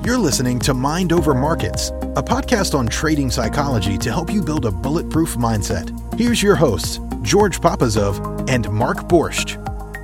You're listening to Mind Over Markets, a podcast on trading psychology to help you build a bulletproof mindset. Here's your hosts, George Papazov and Mark Borscht.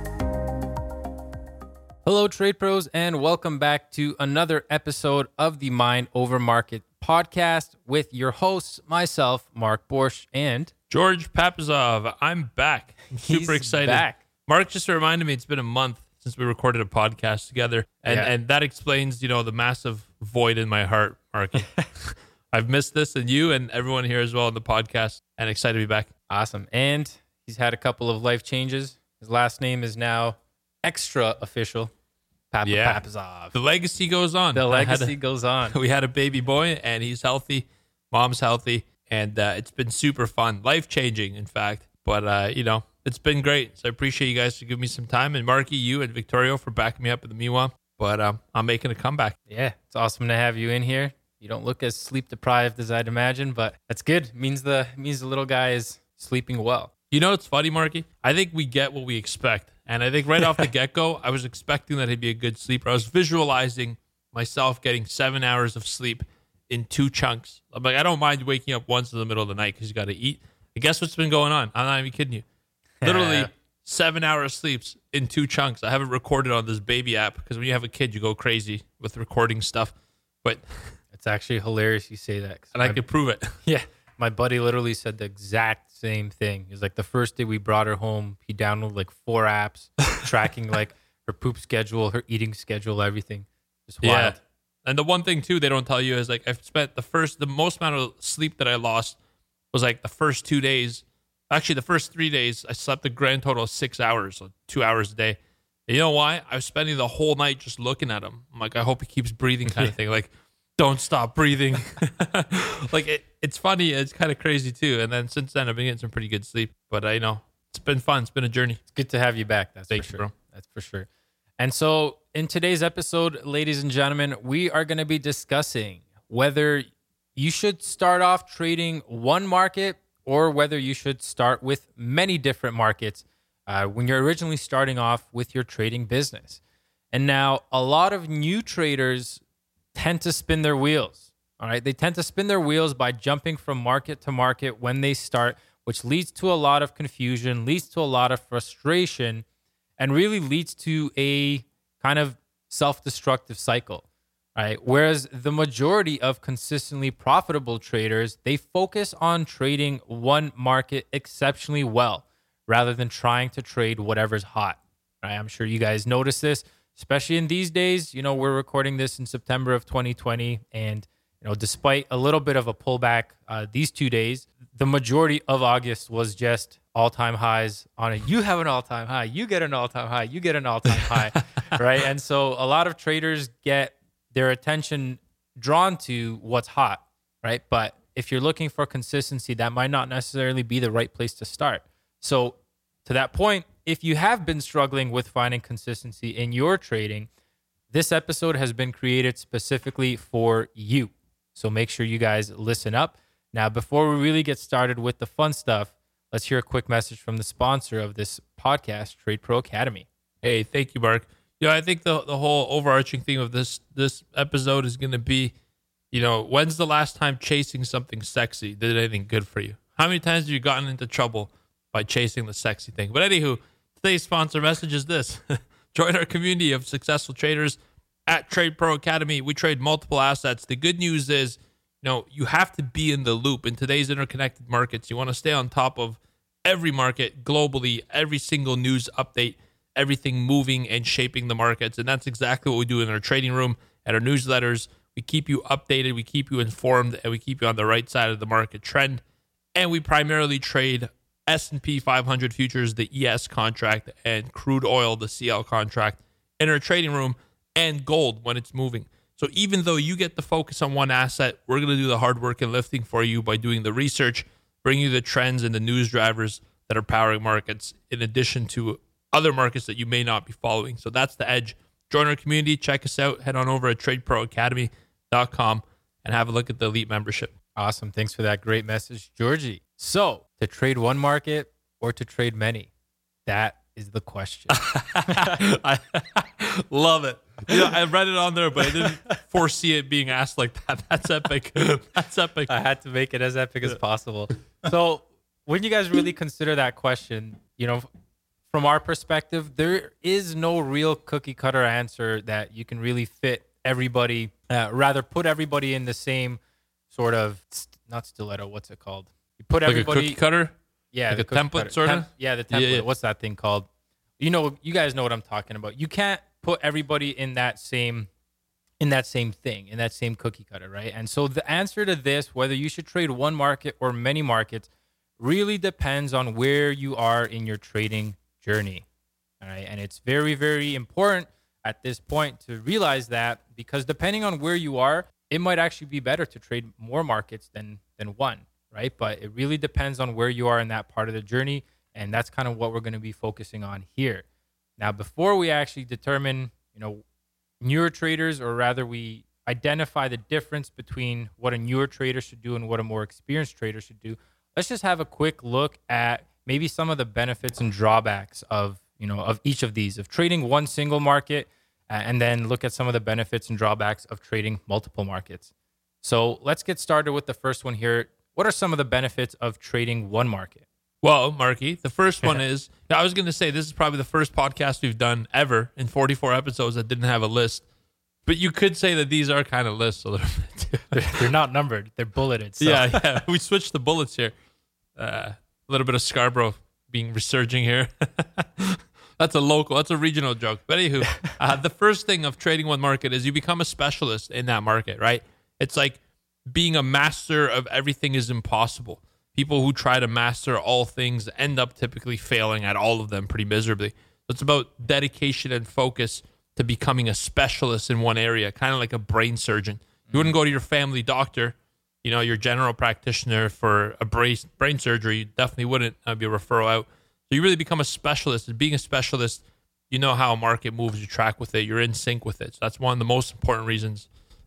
Hello, trade pros, and welcome back to another episode of the Mind Over Market podcast with your hosts, myself, Mark Borscht, and George Papazov. I'm back. I'm super excited. Back. Mark just reminded me it's been a month since we recorded a podcast together, and that explains, the massive void in my heart, Marky. I've missed this, and you and everyone here as well on the podcast, and excited to be back. Awesome. And he's had a couple of life changes. His last name is now extra official, Papazov. The legacy goes on. The legacy goes on. We had a baby boy, and he's healthy. Mom's healthy, and it's been super fun. Life-changing, in fact. But, it's been great. So I appreciate you guys for giving me some time. And Marky, you and Victorio for backing me up in the meanwhile. But I'm making a comeback. Yeah, it's awesome to have you in here. You don't look as sleep-deprived as I'd imagine, but that's good. Means the little guy is sleeping well. You know what's funny, Marky? I think we get what we expect. And I think right off the get-go, I was expecting that he'd be a good sleeper. I was visualizing myself getting 7 hours of sleep in 2 chunks. I'm like, I don't mind waking up once in the middle of the night because you got to eat. And guess what's been going on? I'm not even kidding you. Literally 7 hours sleeps in 2 chunks. I haven't recorded on this baby app because when you have a kid, you go crazy with recording stuff. But it's actually hilarious you say that. And I could prove it. Yeah. My buddy literally said the exact same thing. He was like, the first day we brought her home, he downloaded like 4 apps tracking like her poop schedule, her eating schedule, everything. Just wild. And the one thing too they don't tell you is like I've spent the most amount of sleep that I lost was like the first 2 days. Actually, the first 3 days, I slept a grand total of 6 hours, so 2 hours a day. And you know why? I was spending the whole night just looking at him. I'm like, I hope he keeps breathing kind of thing. Like, don't stop breathing. Like, it's funny. It's kind of crazy, too. And then since then, I've been getting some pretty good sleep. But, it's been fun. It's been a journey. It's good to have you back. That's Thanks, for sure. bro. That's for sure. And so in today's episode, ladies and gentlemen, we are going to be discussing whether you should start off trading one market or whether you should start with many different markets when you're originally starting off with your trading business. And now a lot of new traders tend to spin their wheels. All right. They tend to spin their wheels by jumping from market to market when they start, which leads to a lot of confusion, leads to a lot of frustration, and really leads to a kind of self-destructive cycle. Right. Whereas the majority of consistently profitable traders, they focus on trading one market exceptionally well rather than trying to trade whatever's hot. Right. I'm sure you guys notice this, especially in these days. We're recording this in September of 2020. And, despite a little bit of a pullback these 2 days, the majority of August was just all-time highs on it. You have an all-time high. You get an all-time high. You get an all-time high. Right. And so a lot of traders get their attention drawn to what's hot, right? But if you're looking for consistency, that might not necessarily be the right place to start. So to that point, if you have been struggling with finding consistency in your trading, this episode has been created specifically for you. So make sure you guys listen up. Now, before we really get started with the fun stuff, let's hear a quick message from the sponsor of this podcast, Trade Pro Academy. Hey, thank you, Mark. I think the whole overarching theme of this episode is going to be, when's the last time chasing something sexy did anything good for you? How many times have you gotten into trouble by chasing the sexy thing? But anywho, today's sponsor message is this. Join our community of successful traders at Trade Pro Academy. We trade multiple assets. The good news is, you have to be in the loop. In today's interconnected markets, you want to stay on top of every market globally, every single news update, everything moving and shaping the markets. And that's exactly what we do in our trading room and our newsletters. We keep you updated, we keep you informed, and we keep you on the right side of the market trend. And we primarily trade S&P 500 futures, the ES contract, and crude oil, the CL contract, in our trading room, and gold when it's moving. So even though you get the focus on one asset, we're going to do the hard work and lifting for you by doing the research, bringing you the trends and the news drivers that are powering markets, in addition to other markets that you may not be following. So that's the edge. Join our community. Check us out. Head on over at tradeproacademy.com and have a look at the elite membership. Awesome. Thanks for that great message, Georgie. So to trade one market or to trade many? That is the question. I love it. I read it on there, but I didn't foresee it being asked like that. That's epic. That's epic. I had to make it as epic as possible. So when you guys really consider that question, from our perspective, there is no real cookie cutter answer that you can really fit everybody, put everybody in the same sort of, not stiletto, what's it called? You put like everybody. a cookie cutter? Yeah. Like the a cookie template cutter. sort of? Yeah, the template. Yeah. What's that thing called? You guys know what I'm talking about. You can't put everybody in that same thing, in that same cookie cutter, right? And so the answer to this, whether you should trade one market or many markets, really depends on where you are in your trading journey. All right. And it's very, very important at this point to realize that, because depending on where you are, it might actually be better to trade more markets than one, right? But it really depends on where you are in that part of the journey. And that's kind of what we're going to be focusing on here. Now, before we actually determine, newer traders, or rather we identify the difference between what a newer trader should do and what a more experienced trader should do, let's just have a quick look at maybe some of the benefits and drawbacks of each of these, of trading one single market, and then look at some of the benefits and drawbacks of trading multiple markets. So let's get started with the first one here. What are some of the benefits of trading one market? Well, Marky, the first one is, I was going to say, this is probably the first podcast we've done ever in 44 episodes that didn't have a list. But you could say that these are kind of lists a little bit. They're not numbered. They're bulleted. So. Yeah. We switched the bullets here. A little bit of Scarborough being resurging here. That's a regional joke. But anywho, the first thing of trading one market is you become a specialist in that market, right? It's like being a master of everything is impossible. People who try to master all things end up typically failing at all of them pretty miserably. So it's about dedication and focus to becoming a specialist in one area, kind of like a brain surgeon. You wouldn't go to your family doctor, your general practitioner for a brain surgery. You definitely wouldn't be a referral out. So you really become a specialist. And being a specialist, you know how a market moves, you track with it, you're in sync with it. So that's one of the most important reasons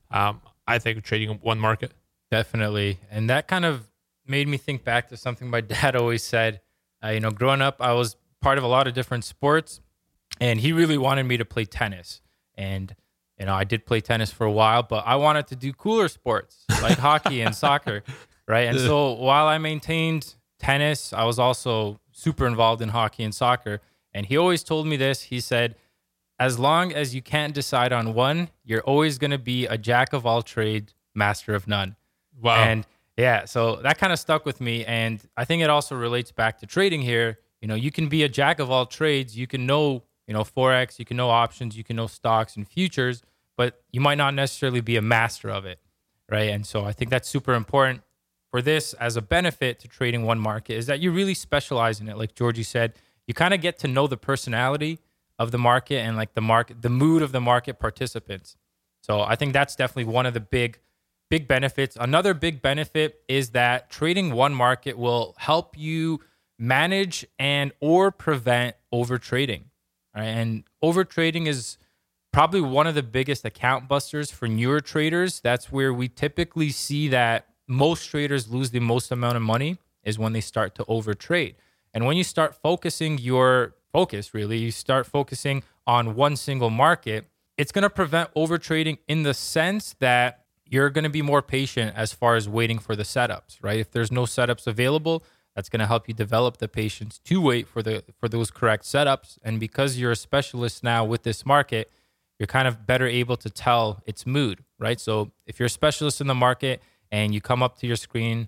I think of trading one market. Definitely. And that kind of made me think back to something my dad always said. Growing up, I was part of a lot of different sports, and he really wanted me to play tennis. And, I did play tennis for a while, but I wanted to do cooler sports like hockey and soccer, right? And so while I maintained tennis, I was also super involved in hockey and soccer. And he always told me this. He said, as long as you can't decide on one, you're always going to be a jack of all trades, master of none. Wow. And yeah, so that kind of stuck with me. And I think it also relates back to trading here. You can be a jack of all trades. You can know, Forex, you can know options, you can know stocks and futures, but you might not necessarily be a master of it, right? And so I think that's super important for this as a benefit to trading one market, is that you really specialize in it. Like Georgie said, you kind of get to know the personality of the market and like the mood of the market participants. So I think that's definitely one of the big benefits. Another big benefit is that trading one market will help you manage and or prevent over trading. Right? And over trading is probably one of the biggest account busters for newer traders. That's where we typically see that most traders lose the most amount of money, is when they start to over trade. And when you start focusing you start focusing on one single market, it's going to prevent over trading in the sense that you're going to be more patient as far as waiting for the setups, right? If there's no setups available, that's going to help you develop the patience to wait for those correct setups. And because you're a specialist now with this market, you're kind of better able to tell its mood, right? So if you're a specialist in the market and you come up to your screen,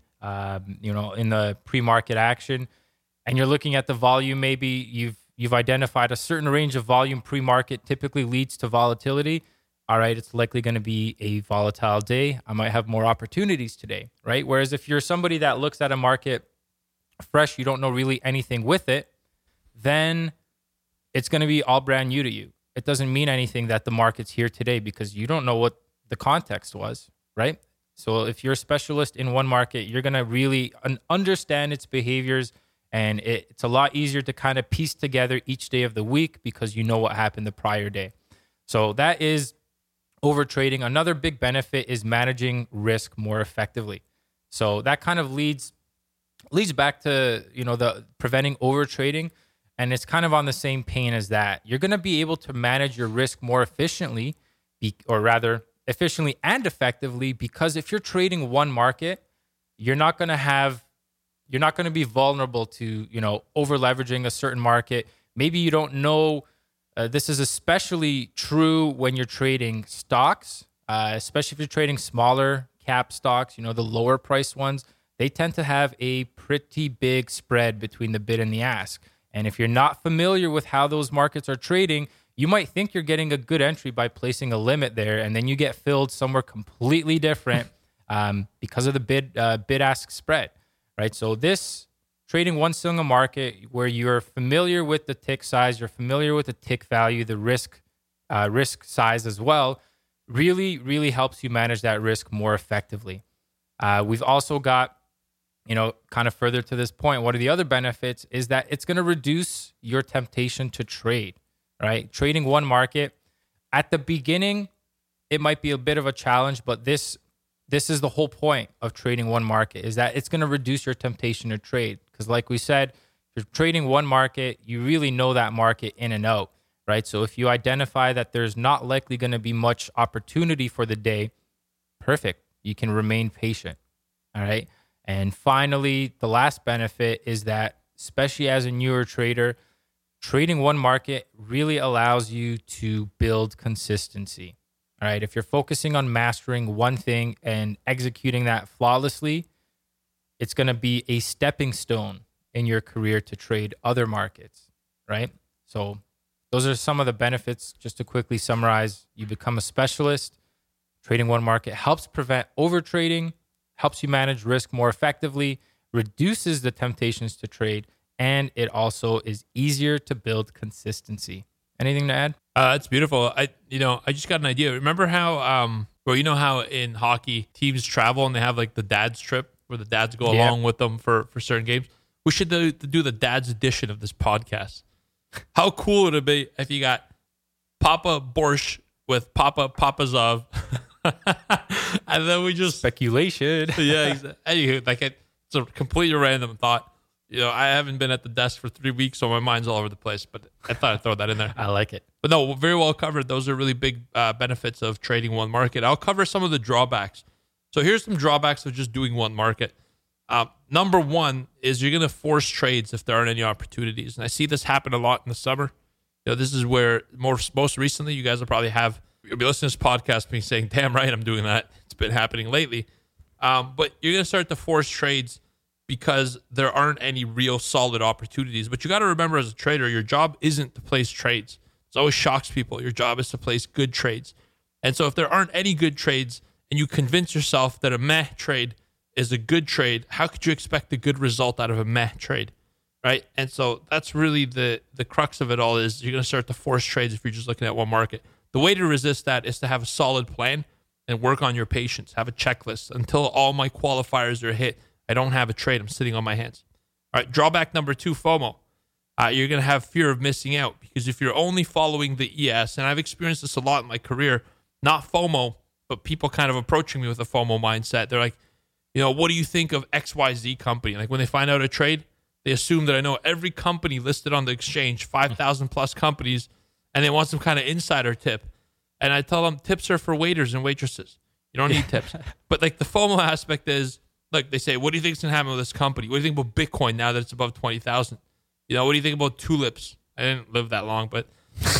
in the pre-market action, and you're looking at the volume, maybe you've identified a certain range of volume pre-market typically leads to volatility. All right, it's likely going to be a volatile day. I might have more opportunities today, right? Whereas if you're somebody that looks at a market fresh, you don't know really anything with it, then it's going to be all brand new to you. It doesn't mean anything that the market's here today because you don't know what the context was, right? So if you're a specialist in one market, you're going to really understand its behaviors, and it's a lot easier to kind of piece together each day of the week because you know what happened the prior day. So that is over trading. Another big benefit is managing risk more effectively. So that kind of leads back to, the preventing over trading. and it's kind of on the same pain as that. You're going to be able to manage your risk more efficiently, or rather efficiently and effectively, because if you're trading one market, you're not going to be vulnerable to, over leveraging a certain market. Maybe you don't know. This is especially true when you're trading stocks, especially if you're trading smaller cap stocks, the lower price ones. They tend to have a pretty big spread between the bid and the ask. And if you're not familiar with how those markets are trading, you might think you're getting a good entry by placing a limit there, and then you get filled somewhere completely different because of the bid-ask spread, right? So this trading one single market where you're familiar with the tick size, you're familiar with the tick value, the risk size as well, really, really helps you manage that risk more effectively. We've also got, kind of further to this point, one of the other benefits is that it's going to reduce your temptation to trade, right? Trading one market at the beginning, it might be a bit of a challenge, but this is the whole point of trading one market, is that it's going to reduce your temptation to trade. Because like we said, if you're trading one market, you really know that market in and out, right? So if you identify that there's not likely going to be much opportunity for the day, perfect. You can remain patient, all right? And finally, the last benefit is that, especially as a newer trader, trading one market really allows you to build consistency. All right. If you're focusing on mastering one thing and executing that flawlessly, it's going to be a stepping stone in your career to trade other markets. Right. So those are some of the benefits. Just to quickly summarize, you become a specialist. Trading one market helps prevent overtrading, helps you manage risk more effectively, reduces the temptations to trade, and it also is easier to build consistency. Anything to add? It's beautiful. I just got an idea. Remember how, how in hockey teams travel and they have like the dad's trip where the dads go along with them for certain games? We should do the dad's edition of this podcast. How cool would it be if you got Papa Borscht with Papa Papazov, and then we just speculation. Yeah, anywho, it's a completely random thought. I haven't been at the desk for 3 weeks, so my mind's all over the place, but I thought I'd throw that in there. I like it. But no, very well covered. Those are really big benefits of trading one market. I'll cover some of the drawbacks. So here's some drawbacks of just doing one market. Number one is you're going to force trades if there aren't any opportunities. And I see this happen a lot in the summer. This is where most recently you guys will probably you'll be listening to this podcast being saying, damn right, I'm doing that. It's been happening lately. But you're going to start to force trades because there aren't any real solid opportunities. But you got to remember, as a trader, your job isn't to place trades. It always shocks people. Your job is to place good trades. And so if there aren't any good trades and you convince yourself that a meh trade is a good trade, how could you expect a good result out of a meh trade, right? And so that's really the crux of it all, is you're going to start to force trades if you're just looking at one market. The way to resist that is to have a solid plan and work on your patience. Have a checklist. Until all my qualifiers are hit, I don't have a trade. I'm sitting on my hands. All right, drawback number 2, FOMO. You're going to have fear of missing out, because if you're only following the ES, and I've experienced this a lot in my career, not FOMO, but people kind of approaching me with a FOMO mindset. They're like, what do you think of XYZ company? Like when they find out a trade, they assume that I know every company listed on the exchange, 5,000 plus companies, and they want some kind of insider tip. And I tell them tips are for waiters and waitresses. You don't need tips. But like the FOMO aspect is, like they say, what do you think is going to happen with this company? What do you think about Bitcoin now that it's above 20,000? What do you think about tulips? I didn't live that long, but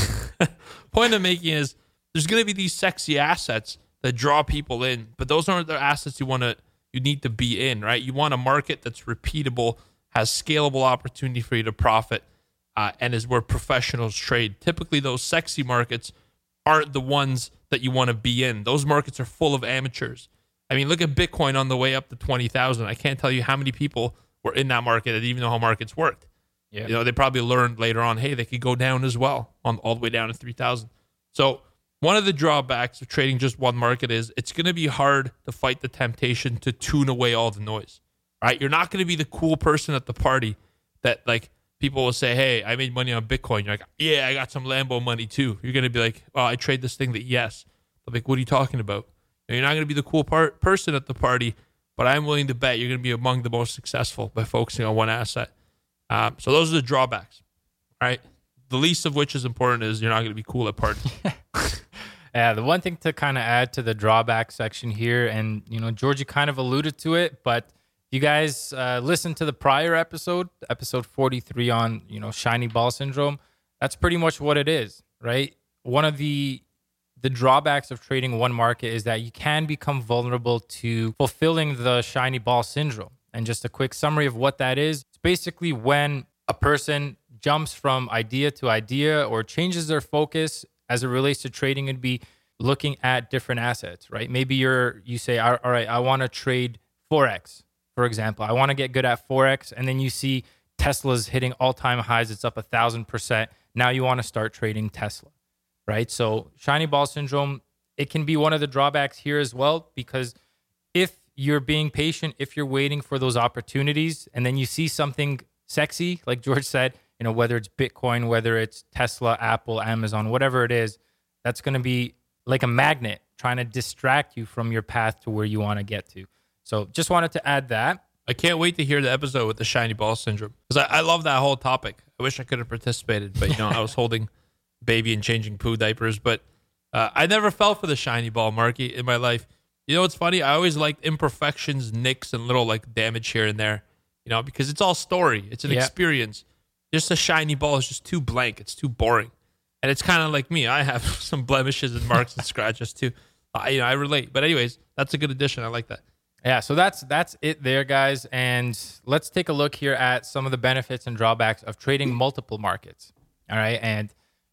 point I'm making is there's going to be these sexy assets that draw people in, but those aren't the assets you need to be in, right? You want a market that's repeatable, has scalable opportunity for you to profit, and is where professionals trade. Typically, those sexy markets aren't the ones that you want to be in. Those markets are full of amateurs. I mean, look at Bitcoin on the way up to 20,000. I can't tell you how many people were in that market that didn't even know how markets worked. Yeah. They probably learned later on, hey, they could go down as well, all the way down to 3,000. So one of the drawbacks of trading just one market is it's going to be hard to fight the temptation to tune away all the noise, right? You're not going to be the cool person at the party that like people will say, hey, I made money on Bitcoin. You're like, yeah, I got some Lambo money too. You're going to be like, oh, I trade this thing that yes. They'll be like, what are you talking about? You're not going to be the cool person at the party, but I'm willing to bet you're going to be among the most successful by focusing on one asset. So those are the drawbacks. right? The least of which is important is you're not going to be cool at parties. Yeah, the one thing to kind of add to the drawback section here, and Georgie kind of alluded to it, but you guys listen to the prior episode 43 on shiny ball syndrome. That's pretty much what it is, right? One of the drawbacks of trading one market is that you can become vulnerable to fulfilling the shiny ball syndrome. And just a quick summary of what that is: it's basically when a person jumps from idea to idea or changes their focus as it relates to trading and be looking at different assets, right? Maybe you say, all right, I want to trade Forex, for example. I want to get good at Forex. And then you see Tesla's hitting all-time highs. It's up 1,000%. Now you want to start trading Tesla, right? So shiny ball syndrome, it can be one of the drawbacks here as well, because if you're being patient, if you're waiting for those opportunities, and then you see something sexy, like George said, whether it's Bitcoin, whether it's Tesla, Apple, Amazon, whatever it is, that's going to be like a magnet trying to distract you from your path to where you want to get to. So just wanted to add that. I can't wait to hear the episode with the shiny ball syndrome, because I love that whole topic. I wish I could have participated, but I was holding baby and changing poo diapers. But I never fell for the shiny ball, Marky, in my life. What's funny? I always liked imperfections, nicks, and little damage here and there. Because it's all story. It's an experience. Just a shiny ball is just too blank. It's too boring. And it's kind of like me. I have some blemishes and marks and scratches too. I relate. But anyways, that's a good addition. I like that. Yeah, so that's it there, guys. And let's take a look here at some of the benefits and drawbacks of trading multiple markets. All right. And,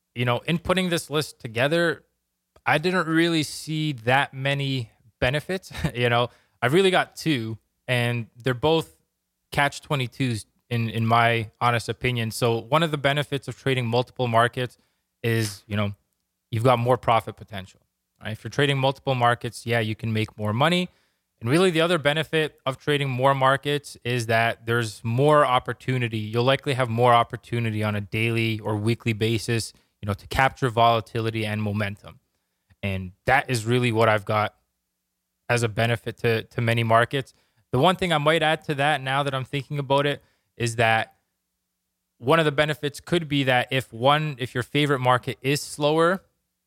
in putting this list together, I didn't really see that many benefits. I've really got two, and they're both catch-22s in my honest opinion. So one of the benefits of trading multiple markets is, you've got more profit potential. Right? If you're trading multiple markets, you can make more money. And really the other benefit of trading more markets is that there's more opportunity. You'll likely have more opportunity on a daily or weekly basis, to capture volatility and momentum. And that is really what I've got as a benefit to many markets. The one thing I might add to that, now that I'm thinking about it, is that one of the benefits could be that if your favorite market is slower,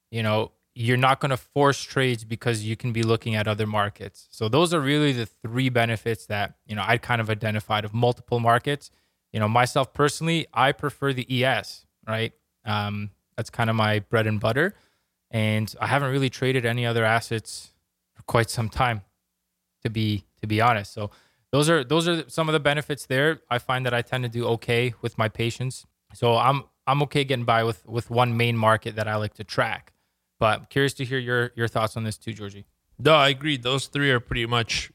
you're not going to force trades because you can be looking at other markets. So those are really the three benefits that, I kind of identified of multiple markets. Myself personally, I prefer the ES, right? That's kind of my bread and butter. And I haven't really traded any other assets for quite some time, to be honest. So those are some of the benefits there. I find that I tend to do okay with my patience. So I'm okay getting by with one main market that I like to track. But I'm curious to hear your thoughts on this too, Georgie. No, I agree. Those three are pretty much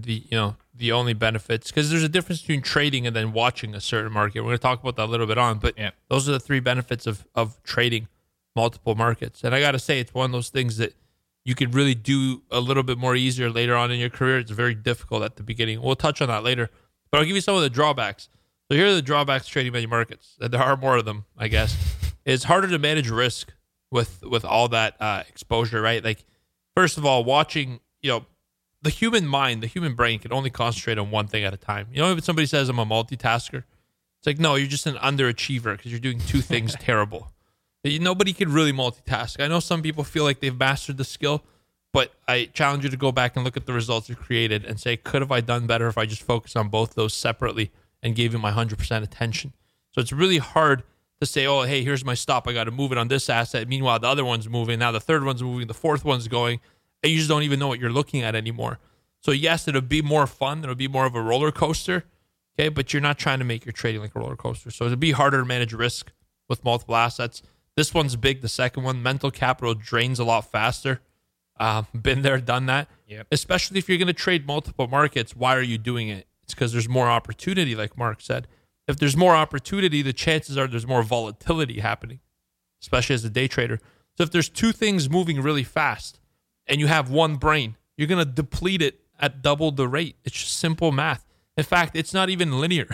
the only benefits, because there's a difference between trading and then watching a certain market. We're going to talk about that a little bit on, but those are the three benefits of trading multiple markets. And I got to say, it's one of those things that you could really do a little bit more easier later on in your career. It's very difficult at the beginning. We'll touch on that later, but I'll give you some of the drawbacks. So here are the drawbacks to trading many markets. And there are more of them, I guess. It's harder to manage risk with all that exposure, right? Like, first of all, watching, the human mind, the human brain can only concentrate on one thing at a time. If somebody says I'm a multitasker, it's like, no, you're just an underachiever because you're doing two things terrible. Nobody can really multitask. I know some people feel like they've mastered the skill, but I challenge you to go back and look at the results you created and say, could have I done better if I just focused on both those separately and gave you my 100% attention? So it's really hard to say, oh, hey, here's my stop. I got to move it on this asset. Meanwhile, the other one's moving. Now the third one's moving. The fourth one's going. And you just don't even know what you're looking at anymore. So yes, it'll be more fun. It'll be more of a roller coaster. Okay, but you're not trying to make your trading like a roller coaster. So it'll be harder to manage risk with multiple assets. This one's big. The second one, mental capital drains a lot faster. Been there, done that. Yep. Especially if you're going to trade multiple markets, why are you doing it? It's because there's more opportunity, like Mark said. If there's more opportunity, the chances are there's more volatility happening, especially as a day trader. So if there's two things moving really fast and you have one brain, you're going to deplete it at double the rate. It's just simple math. In fact, it's not even linear.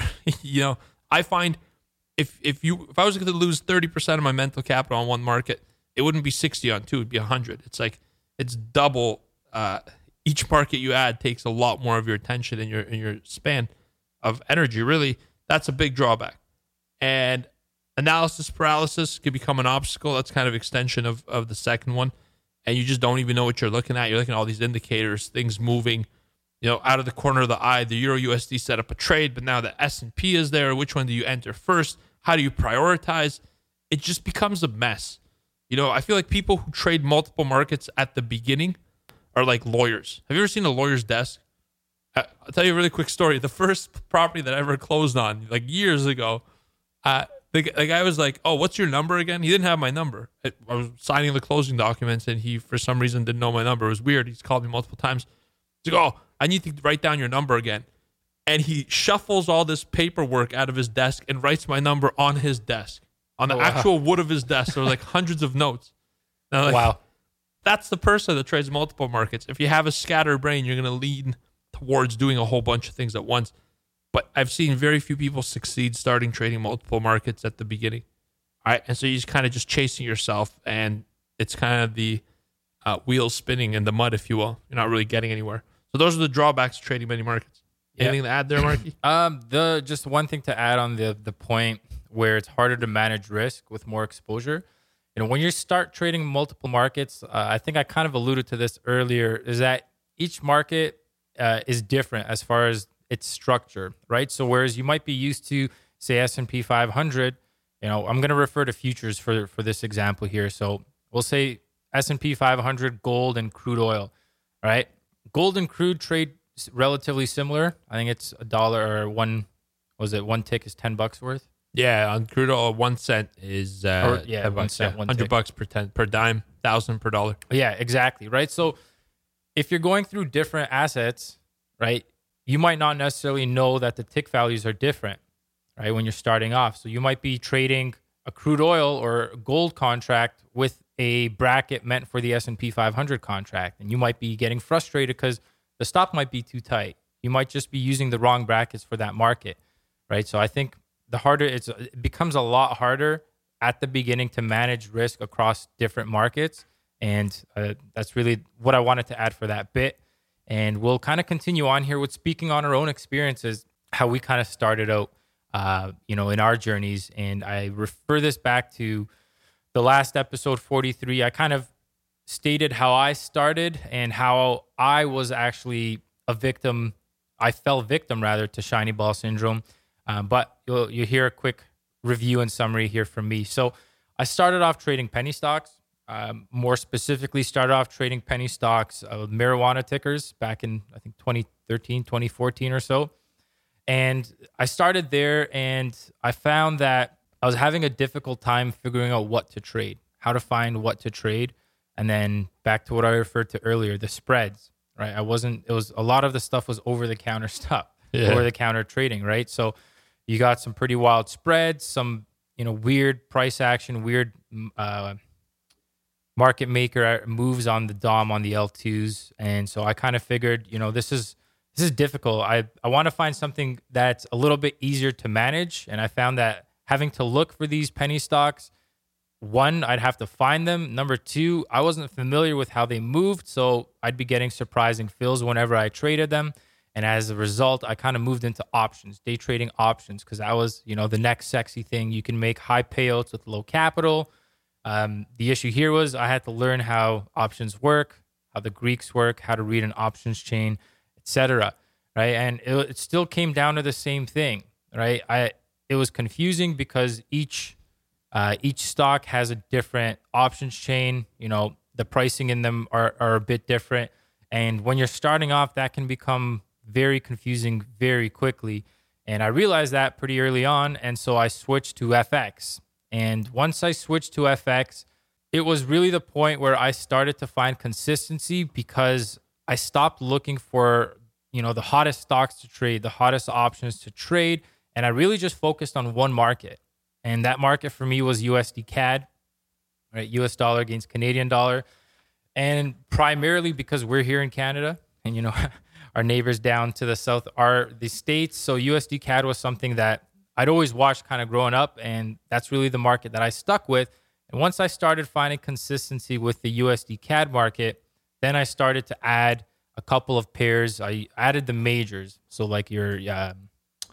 I find if I was going to lose 30% of my mental capital on one market, it wouldn't be 60 on two, it'd be 100. It's double. Each market you add takes a lot more of your attention and your span of energy. Really, that's a big drawback. And Analysis paralysis could become an obstacle. That's kind of extension of the second one. And you just don't even know what you're looking at. You're looking at all these indicators, things moving, out of the corner of the eye. The Euro USD set up a trade, but now the S&P is there. Which one do you enter first? How do you prioritize? It just becomes a mess. I feel like people who trade multiple markets at the beginning are like lawyers. Have you ever seen a lawyer's desk? I'll tell you a really quick story. The first property that I ever closed on, like years ago, the guy was like, "Oh, what's your number again?" He didn't have my number. I was signing the closing documents, and he, for some reason, didn't know my number. It was weird. He's called me multiple times. He's like, "Oh, I need to write down your number again." And he shuffles all this paperwork out of his desk and writes my number on his desk, on the actual wood of his desk. There were like hundreds of notes. Wow. That's the person that trades multiple markets. If you have a scattered brain, you're going to lean towards doing a whole bunch of things at once. But I've seen very few people succeed starting trading multiple markets at the beginning. All right. And so you're just kind of just chasing yourself, and it's kind of the wheels spinning in the mud, if you will. You're not really getting anywhere. So those are the drawbacks of trading many markets. Anything to add there, Marky? Just one thing to add on the point where it's harder to manage risk with more exposure. When you start trading multiple markets, I think I kind of alluded to this earlier, is that each market is different as far as its structure, right? So whereas you might be used to, say, S&P 500, I'm going to refer to futures for this example here. So we'll say S&P 500, gold, and crude oil, right? Gold and crude trade relatively similar. I think it's $1 or one tick is $10 worth. Yeah, on crude oil, 1 cent is 1 $100 cent, per dime, 1,000 per dollar. Yeah, exactly, right? So if you're going through different assets, right, you might not necessarily know that the tick values are different, right, when you're starting off. So you might be trading a crude oil or gold contract with a bracket meant for the S&P 500 contract, and you might be getting frustrated because the stop might be too tight. You might just be using the wrong brackets for that market, right? So I think it becomes a lot harder at the beginning to manage risk across different markets, and that's really what I wanted to add for that bit. And we'll kind of continue on here with speaking on our own experiences, how we kind of started out, in our journeys. And I refer this back to the last episode 43. I kind of stated how I started and how I was actually a victim. I fell victim rather to shiny ball syndrome. But you'll hear a quick review and summary here from me. So I started off trading penny stocks. More specifically, started off trading penny stocks, marijuana tickers back in, I think, 2013, 2014 or so. And I started there, and I found that I was having a difficult time figuring out what to trade, how to find what to trade. And then back to what I referred to earlier, the spreads, right? A lot of the stuff was over-the-counter stuff, over-the-counter trading, right? So you got some pretty wild spreads, some, weird price action, weird market maker moves on the DOM on the L2s. And so I kind of figured, this is difficult. I want to find something that's a little bit easier to manage. And I found that having to look for these penny stocks, one, I'd have to find them. Number two, I wasn't familiar with how they moved. So I'd be getting surprising fills whenever I traded them. And as a result, I kind of moved into options, day trading options, because that was, the next sexy thing. You can make high payouts with low capital. The issue here was I had to learn how options work, how the Greeks work, how to read an options chain, etc. Right, and it still came down to the same thing. Right, it was confusing because each stock has a different options chain. The pricing in them are a bit different, and when you're starting off, that can become very confusing very quickly. And I realized that pretty early on, and so I switched to FX. And once I switched to FX, it was really the point where I started to find consistency because I stopped looking for, the hottest stocks to trade, the hottest options to trade. And I really just focused on one market. And that market for me was USD CAD, right? US dollar against Canadian dollar. And primarily because we're here in Canada and, our neighbors down to the south are the States. So USD CAD was something that I'd always watched kind of growing up, and that's really the market that I stuck with. And once I started finding consistency with the USD CAD market, then I started to add a couple of pairs. I added the majors, so like your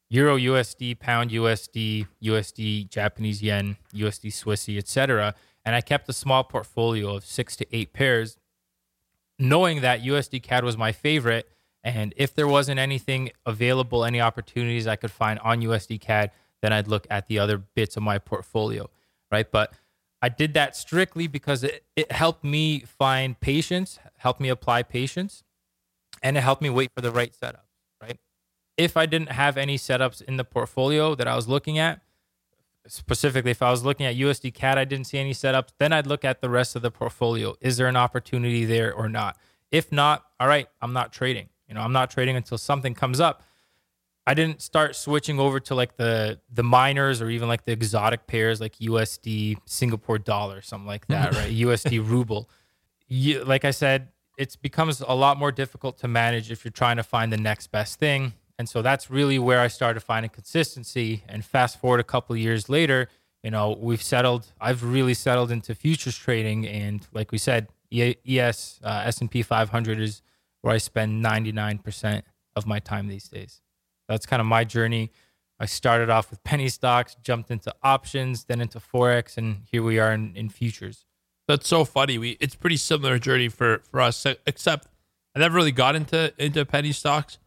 Euro USD, Pound USD, USD Japanese Yen, USD Swissy, etc. And I kept a small portfolio of 6 to 8 pairs, knowing that USD CAD was my favorite. And if there wasn't anything available, any opportunities I could find on USD CAD, then I'd look at the other bits of my portfolio, right? But I did that strictly because it helped me find patience, helped me apply patience, and it helped me wait for the right setup, right? If I didn't have any setups in the portfolio that I was looking at, specifically if I was looking at USD CAD, I didn't see any setups, then I'd look at the rest of the portfolio. Is there an opportunity there or not? If not, all right, I'm not trading. I'm not trading until something comes up. I didn't start switching over to like the minors or even like the exotic pairs like USD Singapore dollar, something like that, right? USD ruble. Like I said, it becomes a lot more difficult to manage if you're trying to find the next best thing. And so that's really where I started finding consistency. And fast forward a couple of years later, I've really settled into futures trading. And like we said, S&P 500 is where I spend 99% of my time these days. That's kind of my journey. I started off with penny stocks, jumped into options, then into Forex, and here we are in futures. That's so funny. It's pretty similar journey for us, except I never really got into penny stocks.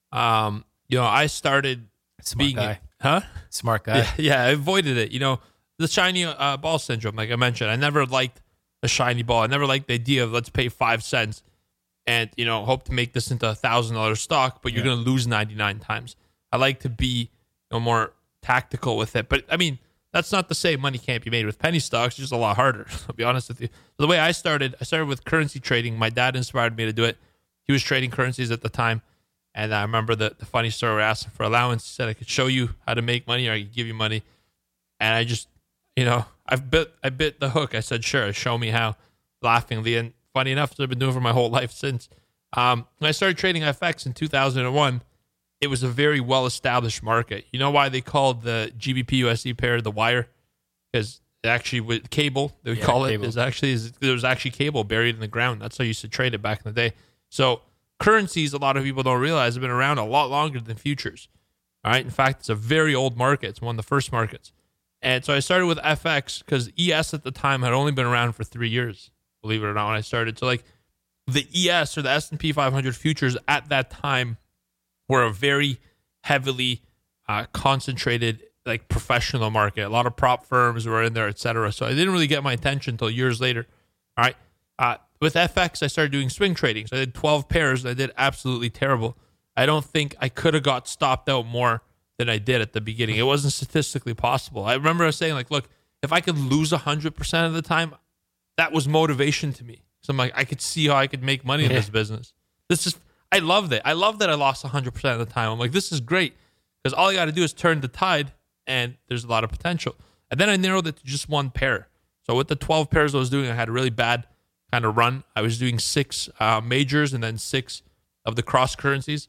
I started Smart guy. Huh? Smart guy. Yeah, I avoided it. The shiny ball syndrome, like I mentioned. I never liked a shiny ball. I never liked the idea of let's pay 5 cents and, hope to make this into $1,000 stock, but you're going to lose 99 times. I like to be more tactical with it. But, I mean, that's not to say money can't be made with penny stocks. It's just a lot harder, I'll be honest with you. The way I started with currency trading. My dad inspired me to do it. He was trading currencies at the time. And I remember the funny story where I asked him for allowance. He said, I could show you how to make money or I could give you money. And I just, I bit the hook. I said, sure, show me how, laughingly. And funny enough, I've been doing it for my whole life since. When I started trading FX in 2001, it was a very well-established market. You know why they called the GBP USD pair the wire? Because actually with cable, they would call it, there was actually cable buried in the ground. That's how you used to trade it back in the day. So currencies, a lot of people don't realize, have been around a lot longer than futures. All right. In fact, it's a very old market. It's one of the first markets. And so I started with FX because ES at the time had only been around for 3 years, believe it or not, when I started. So like the ES or the S&P 500 futures at that time were a very heavily concentrated, like professional market. A lot of prop firms were in there, et cetera. So I didn't really get my attention until years later. All right. With FX, I started doing swing trading. So I did 12 pairs. And I did absolutely terrible. I don't think I could have got stopped out more than I did at the beginning. It wasn't statistically possible. I remember I was saying, like, look, if I could lose 100% of the time, that was motivation to me. So I'm like, I could see how I could make money in this business. I loved it. I love that I lost 100% of the time. I'm like, this is great because all you got to do is turn the tide and there's a lot of potential. And then I narrowed it to just one pair. So with the 12 pairs I was doing, I had a really bad kind of run. I was doing 6 majors and then 6 of the cross currencies.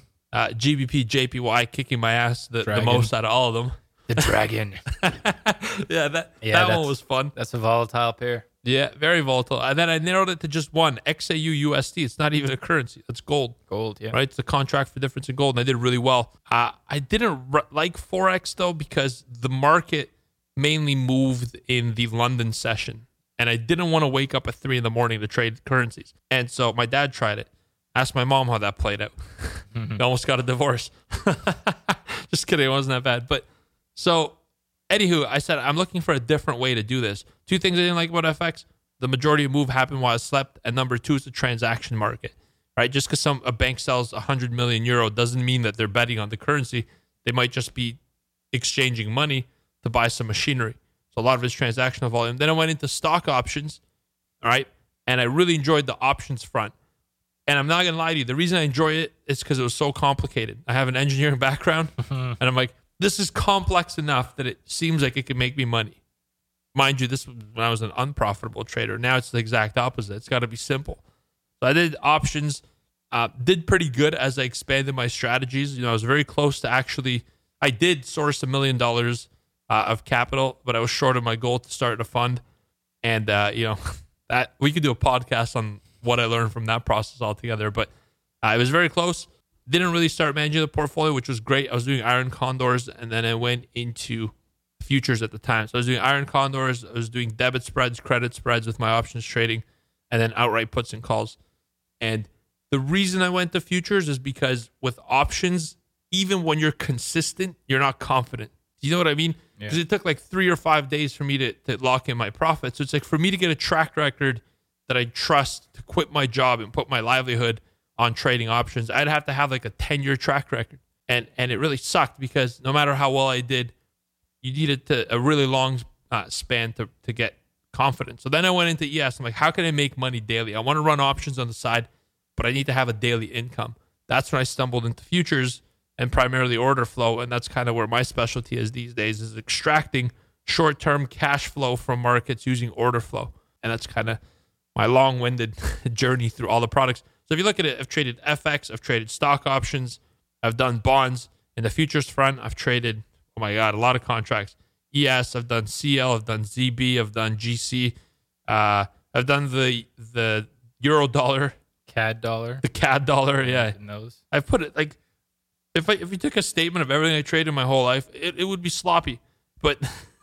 GBP, JPY kicking my ass the most out of all of them. The dragon. that one was fun. That's a volatile pair. Yeah, very volatile. And then I narrowed it to just one, XAU USD. It's not even a currency. It's gold. Gold, yeah. Right? It's the contract for difference in gold, and I did really well. I didn't like Forex, though, because the market mainly moved in the London session. And I didn't want to wake up at 3 a.m. to trade currencies. And so my dad tried it. Asked my mom how that played out. He almost got a divorce. Just kidding. It wasn't that bad. But so, anywho, I said, I'm looking for a different way to do this. 2 things I didn't like about FX. The majority of move happened while I slept. And number 2 is the transaction market. Right? Just because a bank sells 100 million euro doesn't mean that they're betting on the currency. They might just be exchanging money to buy some machinery. So a lot of it's transactional volume. Then I went into stock options. All right. And I really enjoyed the options front. And I'm not going to lie to you. The reason I enjoy it is because it was so complicated. I have an engineering background. And I'm like, this is complex enough that it seems like it could make me money. Mind you, this was when I was an unprofitable trader. Now it's the exact opposite. It's got to be simple. So I did options, did pretty good as I expanded my strategies. I was very close to I did source $1 million of capital, but I was short of my goal to start a fund. And, that we could do a podcast on what I learned from that process altogether. But it was very close. Didn't really start managing the portfolio, which was great. I was doing iron condors, and then I went into futures at the time. So I was doing iron condors, I was doing debit spreads, credit spreads with my options trading, and then outright puts and calls. And the reason I went to futures is because with options, even when you're consistent, you're not confident. Do you know what I mean? Because it took like 3 or 5 days for me to lock in my profits. So it's like for me to get a track record that I trust to quit my job and put my livelihood on trading options, I'd have to have like a 10-year track record. And it really sucked because no matter how well I did, you needed a really long span to get confidence. So then I went into ES. I'm like, how can I make money daily? I want to run options on the side, but I need to have a daily income. That's when I stumbled into futures and primarily order flow. And that's kind of where my specialty is these days, is extracting short-term cash flow from markets using order flow. And that's kind of my long-winded journey through all the products. So if you look at it, I've traded FX, I've traded stock options, I've done bonds. In the futures front, I've traded, oh my God, a lot of contracts. ES, I've done CL, I've done ZB, I've done GC. I've done the euro dollar. CAD dollar. The CAD dollar, yeah. Knows. I've put it like, if you took a statement of everything I traded my whole life, it would be sloppy. But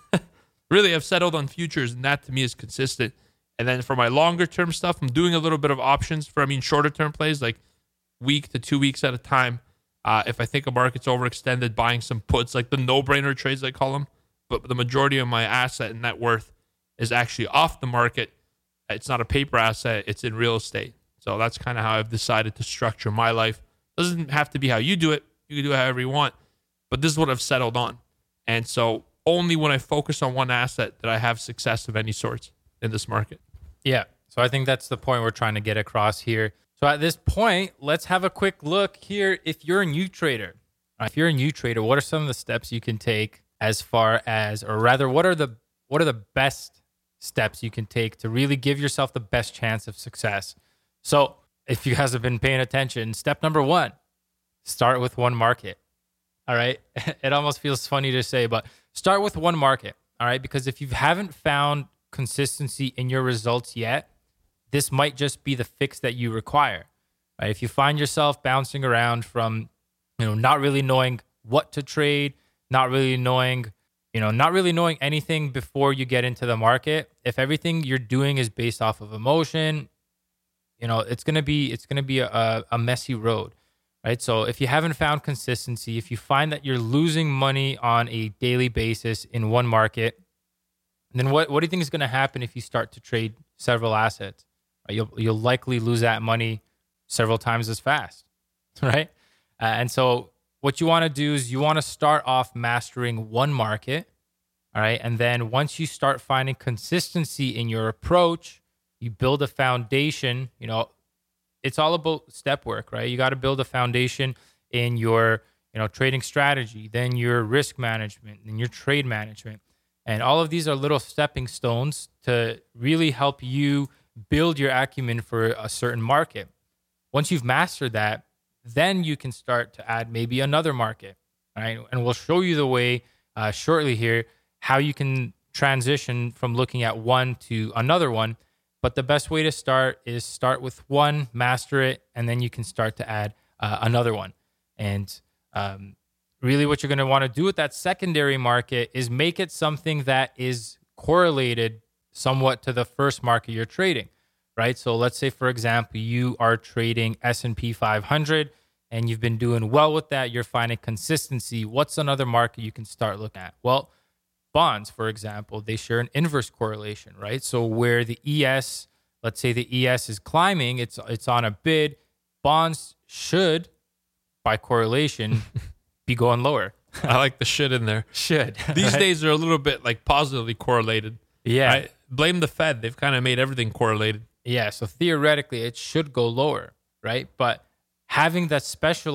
really, I've settled on futures, and that to me is consistent. And then for my longer term stuff, I'm doing a little bit of options for, shorter term plays, like week to 2 weeks at a time. If I think a market's overextended, buying some puts, like the no-brainer trades, I call them. But the majority of my asset and net worth is actually off the market. It's not a paper asset, it's in real estate. So that's kind of how I've decided to structure my life. Doesn't have to be how you do it. You can do it however you want. But this is what I've settled on. And so only when I focus on one asset that I have success of any sorts in this market. Yeah. So I think that's the point we're trying to get across here. So at this point, let's have a quick look here. If you're a new trader, what are some of the steps you can take as far as, or rather, what are the best steps you can take to really give yourself the best chance of success? So if you guys have been paying attention, step number 1, start with one market. All right. It almost feels funny to say, but start with one market. All right. Because if you haven't found consistency in your results yet, this might just be the fix that you require. Right? If you find yourself bouncing around from, not really knowing what to trade, not really knowing anything before you get into the market, if everything you're doing is based off of emotion, it's gonna be a messy road, right? So if you haven't found consistency, if you find that you're losing money on a daily basis in one market, then what do you think is going to happen if you start to trade several assets? You'll likely lose that money several times as fast, right? And so what you want to do is you want to start off mastering one market, all right? And then once you start finding consistency in your approach, you build a foundation. It's all about step work, right? You got to build a foundation in your trading strategy, then your risk management, and your trade management. And all of these are little stepping stones to really help you build your acumen for a certain market. Once you've mastered that, then you can start to add maybe another market, right? And we'll show you the way shortly here, how you can transition from looking at one to another one. But the best way to start is start with one, master it, and then you can start to add another one. And really what you're going to want to do with that secondary market is make it something that is correlated somewhat to the first market you're trading, right? So let's say, for example, you are trading S&P 500 and you've been doing well with that. You're finding consistency. What's another market you can start looking at? Well, bonds, for example, they share an inverse correlation, right? So where the ES, let's say the ES is climbing, it's on a bid, bonds should, by correlation, be going lower. I like the shit in there. Should. These right? days are a little bit like positively correlated. Yeah. Right? Blame the Fed. They've kind of made everything correlated. Yeah. So theoretically, it should go lower, right? But having that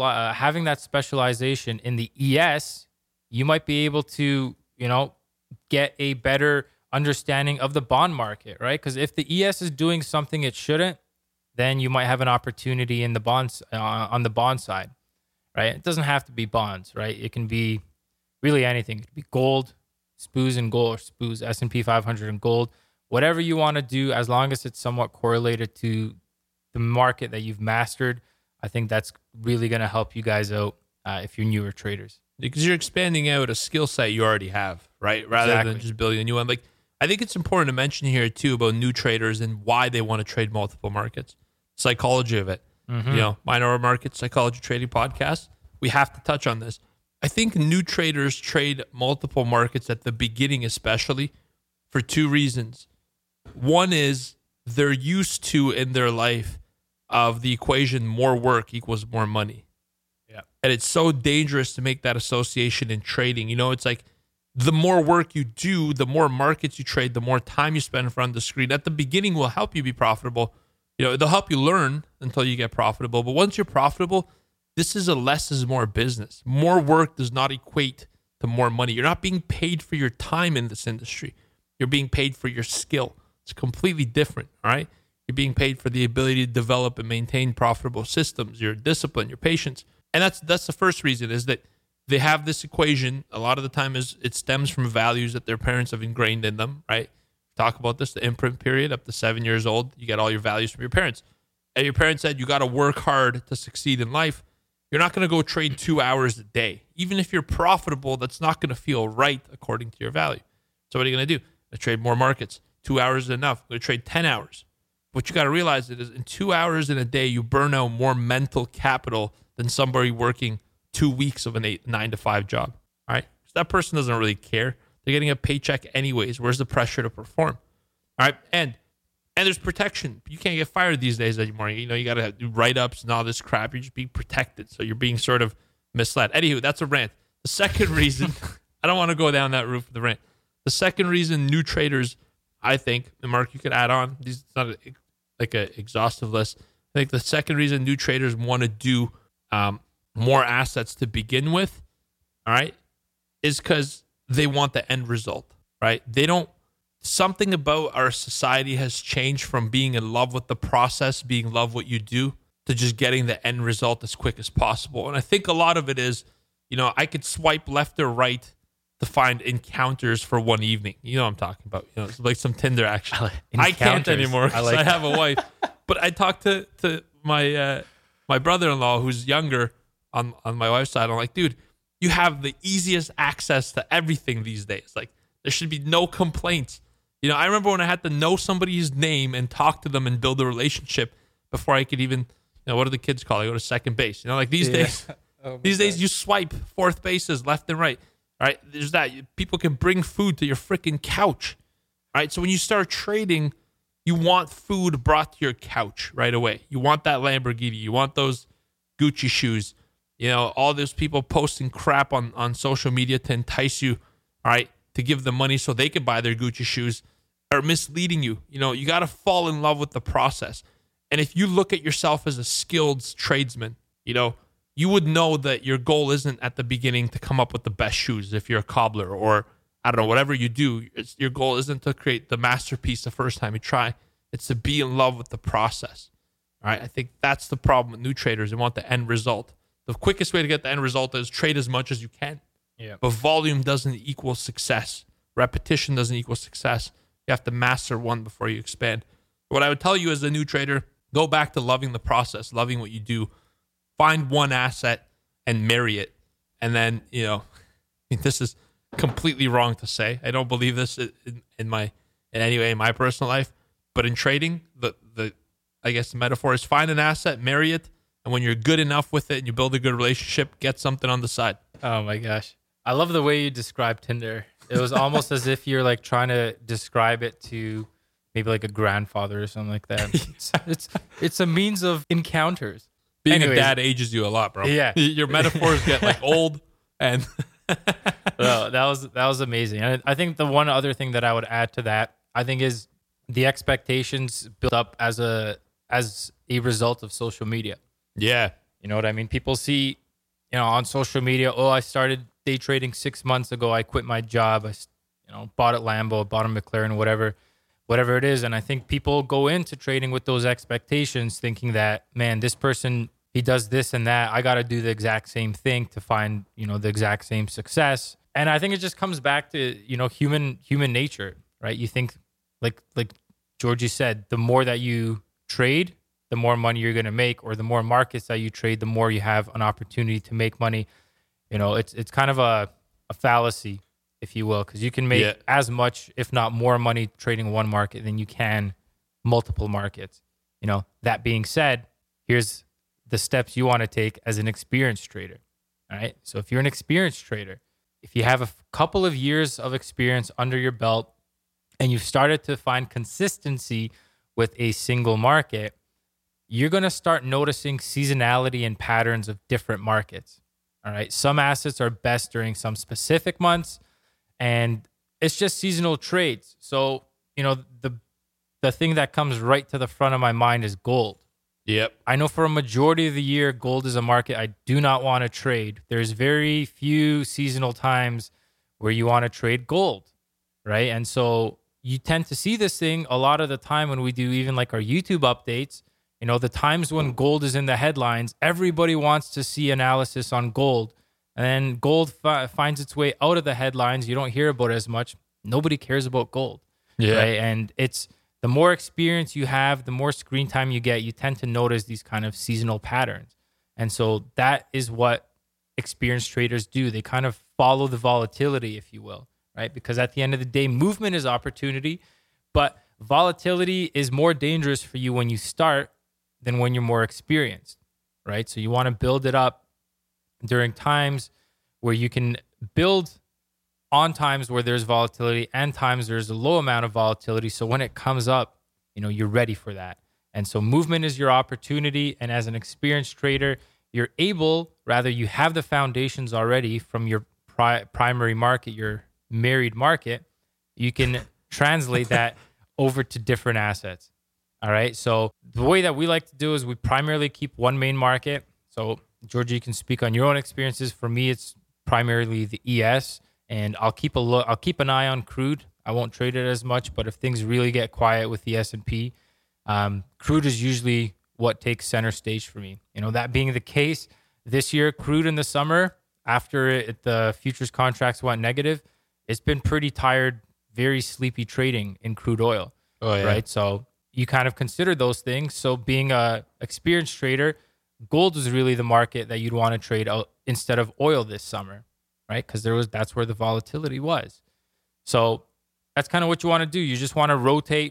specialization in the ES, you might be able to, get a better understanding of the bond market, right? Because if the ES is doing something it shouldn't, then you might have an opportunity in the bonds on the bond side, right? It doesn't have to be bonds, right? It can be really anything. It could be gold, SPOOs and gold, or SPOOs, S&P 500 and gold, whatever you want to do, as long as it's somewhat correlated to the market that you've mastered. I think that's really going to help you guys out if you're newer traders. Because you're expanding out a skill set you already have, right? Rather than just building a new one. Like, I think it's important to mention here too about new traders and why they want to trade multiple markets. Psychology of it. Minor Market Psychology Trading Podcast. We have to touch on this. I think new traders trade multiple markets at the beginning, especially for two reasons. One is they're used to in their life of the equation more work equals more money. Yeah. And it's so dangerous to make that association in trading. It's like the more work you do, the more markets you trade, the more time you spend in front of the screen. At the beginning will help you be profitable. They'll help you learn until you get profitable. But once you're profitable, this is a less is more business. More work does not equate to more money. You're not being paid for your time in this industry. You're being paid for your skill. It's completely different, all right? You're being paid for the ability to develop and maintain profitable systems, your discipline, your patience. And that's the first reason, is that they have this equation. A lot of the time it stems from values that their parents have ingrained in them, right? Talk about this, the imprint period, up to 7 years old, you get all your values from your parents. And your parents said you got to work hard to succeed in life. You're not going to go trade 2 hours a day. Even if you're profitable, that's not going to feel right according to your value. So what are you going to do? Trade more markets. 2 hours is enough. I'm going to trade 10 hours. What you got to realize is in 2 hours in a day, you burn out more mental capital than somebody working 2 weeks of a 9-to-5 job. All right? So that person doesn't really care. They're getting a paycheck anyways. Where's the pressure to perform? All right? And there's protection. You can't get fired these days anymore. You got to do write-ups and all this crap. You're just being protected. So you're being sort of misled. Anywho, that's a rant. The second reason, I don't want to go down that route for the rant. The second reason new traders, I think, and Mark, you could add on, it's not like an exhaustive list. I think the second reason new traders want to do more assets to begin with, all right, is because they want the end result, right? Something about our society has changed from being in love with the process, being in love with what you do, to just getting the end result as quick as possible. And I think a lot of it is, I could swipe left or right to find encounters for one evening. You know what I'm talking about. It's like some Tinder action. I can't anymore because I have a wife. But I talked to my my brother-in-law who's younger on my wife's side. I'm like, dude, you have the easiest access to everything these days. Like, there should be no complaints. I remember when I had to know somebody's name and talk to them and build a relationship before I could even, what do the kids call it? Go to second base. Like these days, days you swipe fourth bases left and right. All right, there's that. People can bring food to your freaking couch. All right, so when you start trading, you want food brought to your couch right away. You want that Lamborghini. You want those Gucci shoes. All those people posting crap on social media to entice you, all right, to give them money so they can buy their Gucci shoes, are misleading you. You got to fall in love with the process. And if you look at yourself as a skilled tradesman, you would know that your goal isn't at the beginning to come up with the best shoes if you're a cobbler, or I don't know, whatever you do. Your goal isn't to create the masterpiece the first time you try. It's to be in love with the process. All right. I think that's the problem with new traders. They want the end result. The quickest way to get the end result is trade as much as you can. Yeah. But volume doesn't equal success. Repetition doesn't equal success. You have to master one before you expand. What I would tell you as a new trader, go back to loving the process, loving what you do. Find one asset and marry it. And then, this is completely wrong to say. I don't believe this in any way in my personal life. But in trading, I guess the metaphor is find an asset, marry it, and when you're good enough with it and you build a good relationship, get something on the side. Oh my gosh. I love the way you described Tinder. It was almost as if you're like trying to describe it to maybe like a grandfather or something like that. It's a means of encounters. Being a dad ages you a lot, bro. Yeah. Your metaphors get like old and Well, that was amazing. And I think the one other thing that I would add to that, I think, is the expectations built up as a result of social media. Yeah. You know what I mean? People see, on social media, I started day trading 6 months ago. I quit my job. I, bought a Lambo, bought a McLaren, whatever it is. And I think people go into trading with those expectations, thinking that, man, this person, he does this and that. I got to do the exact same thing to find, the exact same success. And I think it just comes back to, human nature, right? You think, like Georgie said, the more that you trade, the more money you're going to make, or the more markets that you trade, the more you have an opportunity to make money. You know, it's kind of a fallacy, if you will, because you can make as much, if not more money trading one market than you can multiple markets. You know, that being said, here's the steps you want to take as an experienced trader. All right. So if you're an experienced trader, if you have a couple of years of experience under your belt and you've started to find consistency with a single market, you're going to start noticing seasonality and patterns of different markets. All right. Some assets are best during some specific months, and it's just seasonal trades. So, you know, the thing that comes right to the front of my mind is gold. Yep. I know for a majority of the year, gold is a market I do not want to trade. There's very few seasonal times where you want to trade gold, right? And so you tend to see this thing a lot of the time when we do even like our YouTube updates. You know, the times when gold is in the headlines, everybody wants to see analysis on gold. And then gold finds its way out of the headlines. You don't hear about it as much. Nobody cares about gold. Yeah. Right? And it's the more experience you have, the more screen time you get, you tend to notice these kind of seasonal patterns. And so that is what experienced traders do. They kind of follow the volatility, if you will, right? Because at the end of the day, movement is opportunity, but volatility is more dangerous for you when you start than when you're more experienced, right? So you want to build it up during times where you can build on times where there's volatility and times there's a low amount of volatility. So when it comes up, you know, you're ready for that. And so movement is your opportunity. And as an experienced trader, you're able, rather you have the foundations already from your primary market, your married market, you can translate that over to different assets. All right. So the way that we like to do is we primarily keep one main market. So Georgia, you can speak on your own experiences. For me, it's primarily the ES, and I'll keep an eye on crude. I won't trade it as much, but if things really get quiet with the S&P, crude is usually what takes center stage for me. You know, that being the case, this year, crude in the summer, after the futures contracts went negative, it's been pretty tired, very sleepy trading in crude oil. Oh, yeah. Right. So you kind of consider those things. So being a experienced trader, gold is really the market that you'd want to trade out instead of oil this summer, right? Because that's where the volatility was. So that's kind of what you want to do. You just want to rotate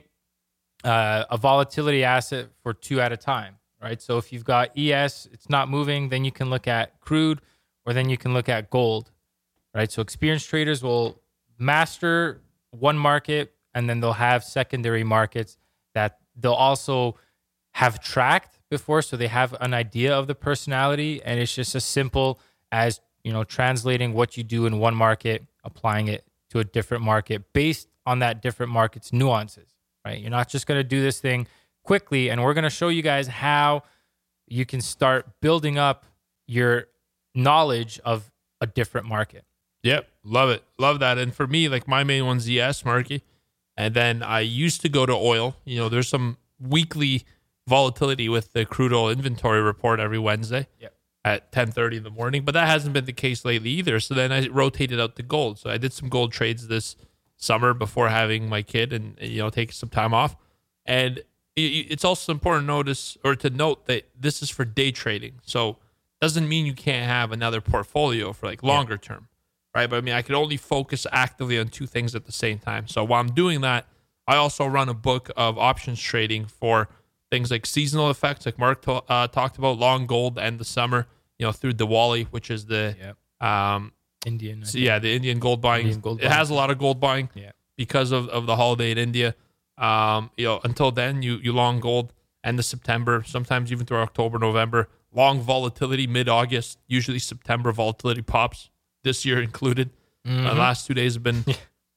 a volatility asset for two at a time, right? So if you've got ES, it's not moving, then you can look at crude, or then you can look at gold, right? So experienced traders will master one market, and then they'll have secondary markets that they'll also have tracked before, so they have an idea of the personality, and it's just as simple as, you know, translating what you do in one market, applying it to a different market based on that different market's nuances, right? You're not just going to do this thing quickly, and we're going to show you guys how you can start building up your knowledge of a different market. Yep. Love it. Love that. And for me, like my main one's ES, Marky. And then I used to go to oil. You know, there's some weekly volatility with the crude oil inventory report every Wednesday at 10:30 in the morning. But that hasn't been the case lately either. So then I rotated out to gold. So I did some gold trades this summer before having my kid and, you know, taking some time off. And it's also important to note that this is for day trading. So doesn't mean you can't have another portfolio for like longer term. Right. But I mean, I can only focus actively on two things at the same time. So while I'm doing that, I also run a book of options trading for things like seasonal effects, like Mark talked about, long gold and the summer, you know, through Diwali, which is the Indian. So the Indian gold buying. It has a lot of gold buying because of the holiday in India. You know, until then, you long gold, end of September, sometimes even through October, November. Long volatility, mid-August, usually September volatility pops. This year included. The last 2 days have been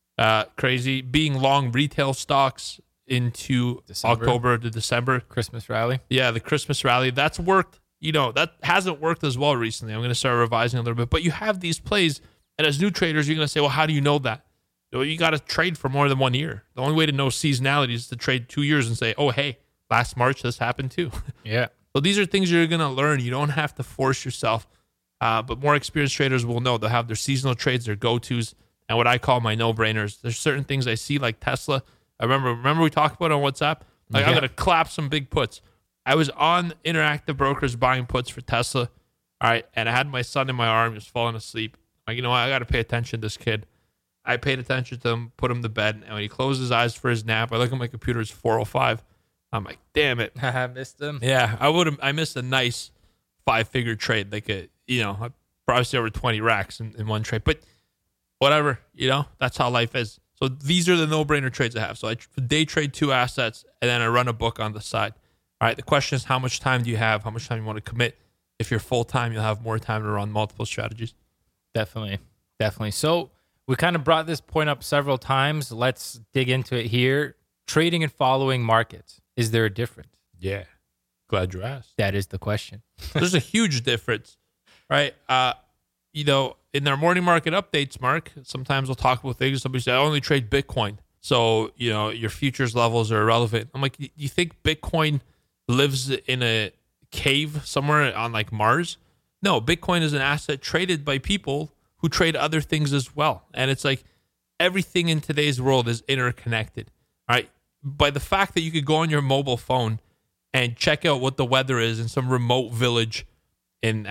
crazy. Being long retail stocks into October to December. Christmas rally. Yeah, the Christmas rally. That's worked. You know, that hasn't worked as well recently. I'm going to start revising a little bit. But you have these plays, and as new traders, you're going to say, well, how do you know that? Well, you got to trade for more than 1 year. The only way to know seasonality is to trade 2 years and say, oh, hey, last March this happened too. Yeah. So these are things you're going to learn. You don't have to force yourself. But more experienced traders will know they'll have their seasonal trades, their go-tos, and what I call my no-brainers. There's certain things I see like Tesla. I remember we talked about it on WhatsApp. Like I'm going to clap some big puts. I was on Interactive Brokers buying puts for Tesla. All right. And I had my son in my arm, just falling asleep. Like, you know what? I got to pay attention to this kid. I paid attention to him, put him to bed. And when he closed his eyes for his nap, I look at my computer, it's 4:05. I'm like, damn it. I missed him. Yeah. I missed a nice 5-figure trade. Like, I probably see over 20 racks in one trade. But whatever, that's how life is. So these are the no-brainer trades I have. So I day trade 2 assets, and then I run a book on the side. All right, the question is, how much time do you have? How much time you want to commit? If you're full-time, you'll have more time to run multiple strategies. Definitely. So we kind of brought this point up several times. Let's dig into it here. Trading and following markets. Is there a difference? Yeah. Glad you asked. That is the question. There's a huge difference, right? In their morning market updates, Mark, sometimes we'll talk about things. Somebody say, I only trade Bitcoin. So, your futures levels are irrelevant. I'm like, you think Bitcoin lives in a cave somewhere on like Mars? No, Bitcoin is an asset traded by people who trade other things as well. And it's like everything in today's world is interconnected, right? By the fact that you could go on your mobile phone and check out what the weather is in some remote village in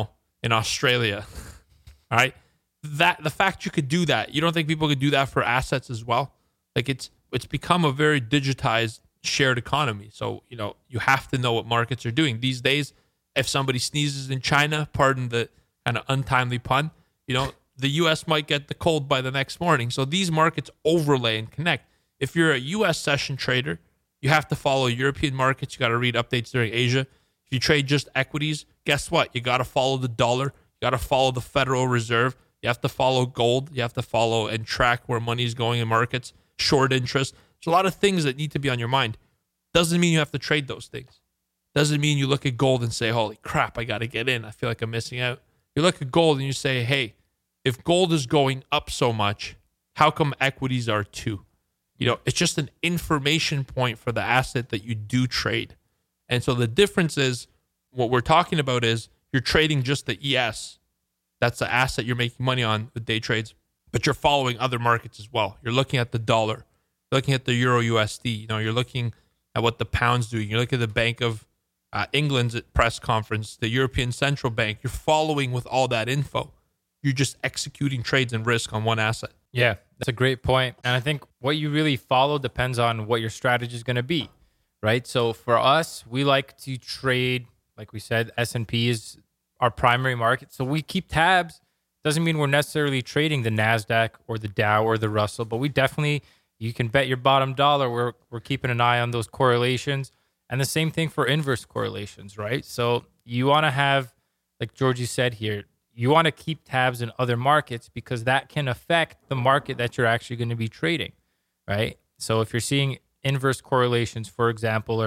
Australia, all right? That the fact you could do that, you don't think people could do that for assets as well? Like it's become a very digitized shared economy. So, you have to know what markets are doing. These days, if somebody sneezes in China, pardon the kind of untimely pun, the U.S. might get the cold by the next morning. So these markets overlay and connect. If you're a U.S. session trader, you have to follow European markets. You got to read updates during Asia. If you trade just equities, guess what? You got to follow the dollar. You got to follow the Federal Reserve. You have to follow gold. You have to follow and track where money is going in markets, short interest. There's a lot of things that need to be on your mind. Doesn't mean you have to trade those things. Doesn't mean you look at gold and say, holy crap, I got to get in. I feel like I'm missing out. You look at gold and you say, hey, if gold is going up so much, how come equities are too? It's just an information point for the asset that you do trade. And so the difference is, what we're talking about is you're trading just the ES. That's the asset you're making money on with day trades, but you're following other markets as well. You're looking at the dollar, looking at the Euro USD. You're looking at what the pound's doing. You're looking at the Bank of England's press conference, the European Central Bank. You're following with all that info. You're just executing trades and risk on one asset. Yeah, that's a great point. And I think what you really follow depends on what your strategy is going to be, right? So for us, we like to trade, like we said, S&P is our primary market. So we keep tabs. Doesn't mean we're necessarily trading the NASDAQ or the Dow or the Russell, but we definitely, you can bet your bottom dollar we're keeping an eye on those correlations. And the same thing for inverse correlations, right? So you want to have, like Georgie said here, you want to keep tabs in other markets because that can affect the market that you're actually going to be trading, right? So if you're seeing inverse correlations, for example,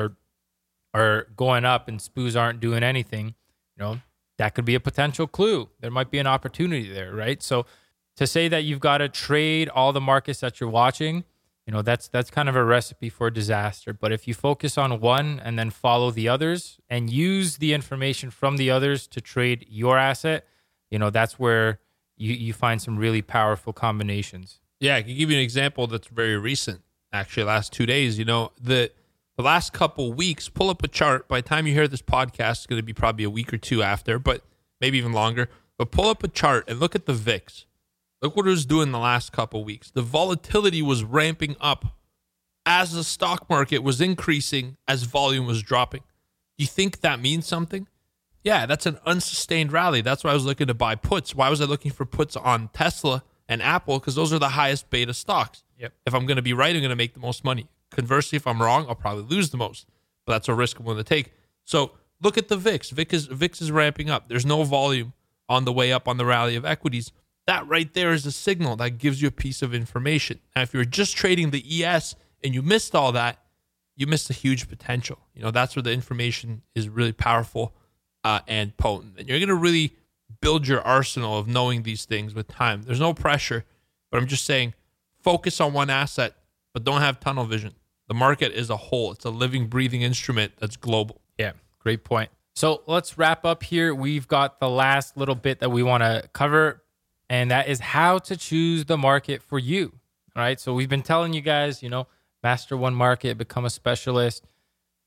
are going up and SPOOs aren't doing anything, that could be a potential clue. There might be an opportunity there, right? So to say that you've got to trade all the markets that you're watching, that's kind of a recipe for disaster. But if you focus on one and then follow the others and use the information from the others to trade your asset, that's where you find some really powerful combinations. Yeah, I can give you an example that's very recent. Actually, last 2 days, the last couple weeks, pull up a chart. By the time you hear this podcast, it's going to be probably a week or two after, but maybe even longer. But pull up a chart and look at the VIX. Look what it was doing the last couple weeks. The volatility was ramping up as the stock market was increasing, as volume was dropping. Do you think that means something? Yeah, that's an unsustained rally. That's why I was looking to buy puts. Why was I looking for puts on Tesla and Apple? Because those are the highest beta stocks. Yep. If I'm going to be right, I'm going to make the most money. Conversely, if I'm wrong, I'll probably lose the most. But that's a risk I'm willing to take. So look at the VIX. VIX is ramping up. There's no volume on the way up on the rally of equities. That right there is a signal that gives you a piece of information. Now, if you're just trading the ES and you missed all that, you missed a huge potential. That's where the information is really powerful and potent. And you're going to really build your arsenal of knowing these things with time. There's no pressure, but I'm just saying focus on one asset, but don't have tunnel vision. The market is a whole. It's a living, breathing instrument that's global. Yeah, great point. So let's wrap up here. We've got the last little bit that we want to cover, and that is how to choose the market for you. All right. So we've been telling you guys, master one market, become a specialist.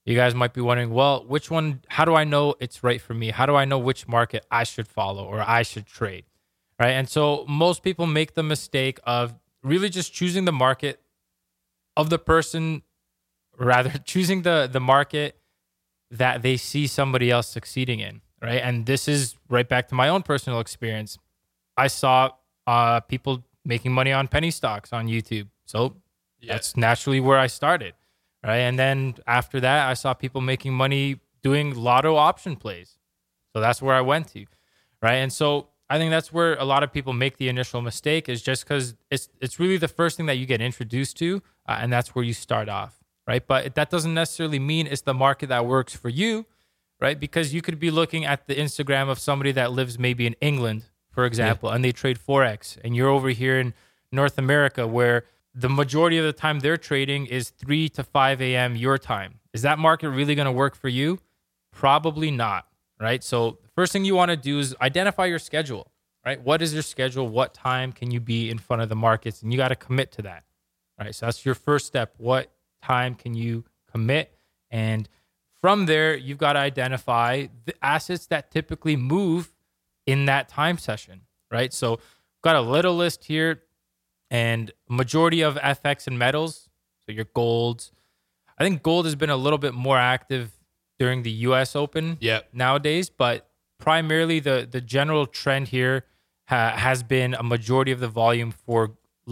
You guys might be wondering, well, which one, how do I know it's right for me? How do I know which market I should follow or I should trade? Right. And so most people make the mistake of really just choosing the market of the person, rather choosing the market that they see somebody else succeeding in. Right. And this is right back to my own personal experience. I saw people making money on penny stocks on YouTube. So that's naturally where I started. Right. And then after that, I saw people making money doing lotto option plays. So that's where I went to. Right. And so I think that's where a lot of people make the initial mistake, is just because it's really the first thing that you get introduced to. And that's where you start off. Right. But that doesn't necessarily mean it's the market that works for you. Right. Because you could be looking at the Instagram of somebody that lives maybe in England, for example, and they trade Forex. And you're over here in North America where the majority of the time they're trading is 3 to 5 a.m. your time. Is that market really going to work for you? Probably not, right? So the first thing you want to do is identify your schedule, right? What is your schedule? What time can you be in front of the markets? And you got to commit to that, right? So that's your first step. What time can you commit? And from there, you've got to identify the assets that typically move in that time session, right? So got a little list here. And majority of FX and metals, so your golds. I think gold has been a little bit more active during the U.S. Open nowadays, but primarily the general trend here has been a majority of the volume for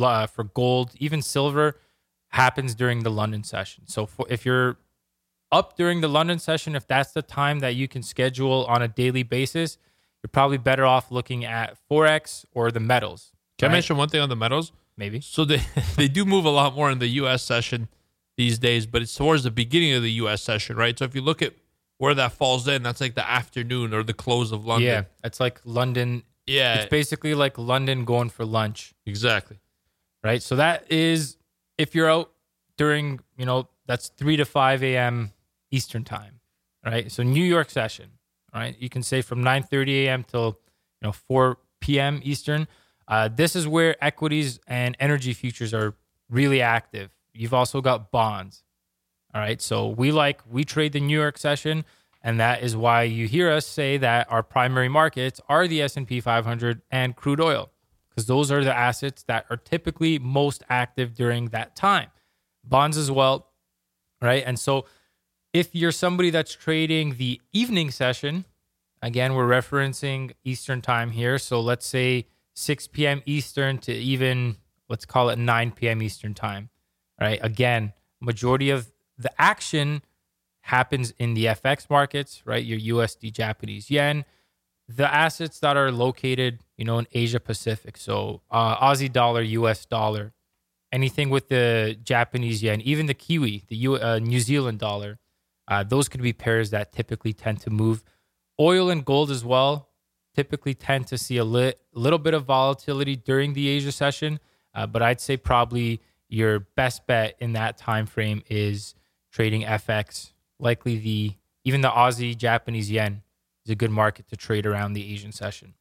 gold, even silver, happens during the London session. So if you're up during the London session, if that's the time that you can schedule on a daily basis, you're probably better off looking at Forex or the metals. Can I mention one thing on the metals? Maybe. So they do move a lot more in the U.S. session these days, but it's towards the beginning of the U.S. session, right? So if you look at where that falls in, that's like the afternoon or the close of London. Yeah, it's like London. Yeah. It's basically like London going for lunch. Exactly. Right? So that is, if you're out during, that's 3 to 5 a.m. Eastern time, right? So New York session, right? You can say from 9:30 a.m. till, 4 p.m. Eastern. This is where equities and energy futures are really active. You've also got bonds. All right. So we trade the New York session, and that is why you hear us say that our primary markets are the S&P 500 and crude oil, because those are the assets that are typically most active during that time. Bonds as well. Right. And so if you're somebody that's trading the evening session, again, we're referencing Eastern time here. So let's say 6 p.m. Eastern to even, let's call it 9 p.m. Eastern time, right? Again, majority of the action happens in the FX markets, right? Your USD, Japanese yen, the assets that are located, in Asia Pacific. So Aussie dollar, US dollar, anything with the Japanese yen, even the Kiwi, the New Zealand dollar, those could be pairs that typically tend to move. Oil and gold as well typically tend to see a little bit of volatility during the Asia session, but I'd say probably your best bet in that time frame is trading FX. Likely even the Aussie Japanese yen is a good market to trade around the Asian session.